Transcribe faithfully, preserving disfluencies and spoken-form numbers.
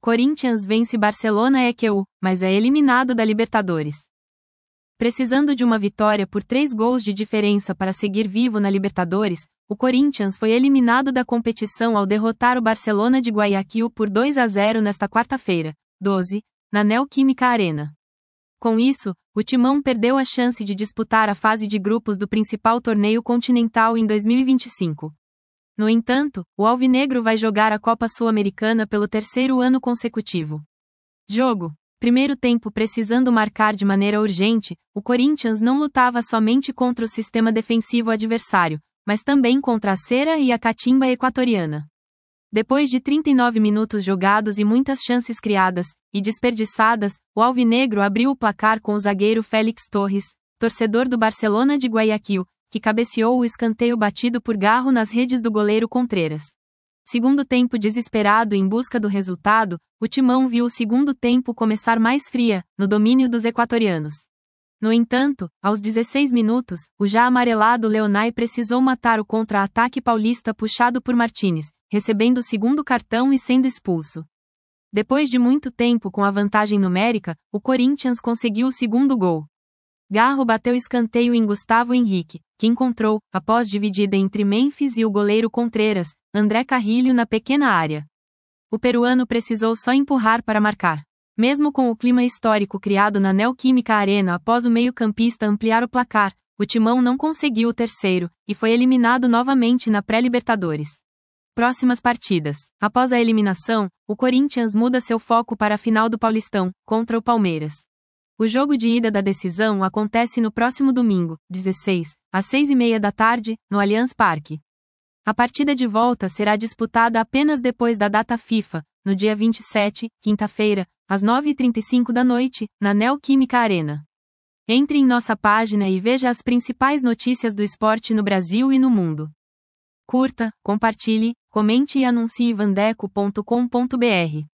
Corinthians vence Barcelona E Q U, mas é eliminado da Libertadores. Precisando de uma vitória por três gols de diferença para seguir vivo na Libertadores, o Corinthians foi eliminado da competição ao derrotar o Barcelona de Guayaquil por dois a zero nesta quarta-feira, doze, na Neoquímica Arena. Com isso, o Timão perdeu a chance de disputar a fase de grupos do principal torneio continental em dois mil e vinte e cinco. No entanto, o alvinegro vai jogar a Copa Sul-Americana pelo terceiro ano consecutivo. Jogo. Primeiro tempo. Precisando marcar de maneira urgente, o Corinthians não lutava somente contra o sistema defensivo adversário, mas também contra a cera e a catimba equatoriana. Depois de trinta e nove minutos jogados e muitas chances criadas e desperdiçadas, o alvinegro abriu o placar com o zagueiro Félix Torres, torcedor do Barcelona de Guayaquil, que cabeceou o escanteio batido por Garro nas redes do goleiro Contreras. Segundo tempo. Desesperado em busca do resultado, o Timão viu o segundo tempo começar mais fria, no domínio dos equatorianos. No entanto, aos dezesseis minutos, o já amarelado Leonay precisou matar o contra-ataque paulista puxado por Martínez, recebendo o segundo cartão e sendo expulso. Depois de muito tempo com a vantagem numérica, o Corinthians conseguiu o segundo gol. Garro bateu escanteio em Gustavo Henrique, que encontrou, após dividida entre Memphis e o goleiro Contreras, André Carrilho na pequena área. O peruano precisou só empurrar para marcar. Mesmo com o clima histórico criado na Neoquímica Arena após o meio-campista ampliar o placar, o Timão não conseguiu o terceiro, e foi eliminado novamente na pré-Libertadores. Próximas partidas. Após a eliminação, o Corinthians muda seu foco para a final do Paulistão, contra o Palmeiras. O jogo de ida da decisão acontece no próximo domingo, dezesseis, às seis e meia da tarde, no Allianz Parque. A partida de volta será disputada apenas depois da data FIFA, no dia vinte e sete, quinta-feira, às nove e trinta e cinco da noite, na Neoquímica Arena. Entre em nossa página e veja as principais notícias do esporte no Brasil e no mundo. Curta, compartilhe, comente e anuncie vandeco ponto com ponto br.